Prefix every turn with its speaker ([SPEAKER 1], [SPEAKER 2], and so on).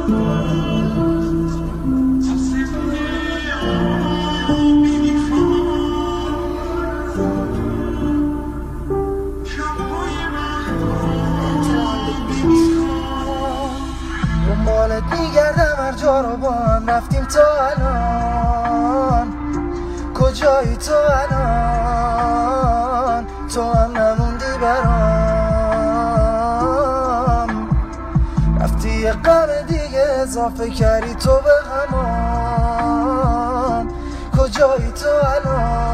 [SPEAKER 1] دنبالت میگردم هر جا رو با هم رفتیم تا الان. کجایی تو الان؟ تو هم نموندی برام. رفتی یه غم دیگه اضافه کردی تو به غمام. کجایی تو الان؟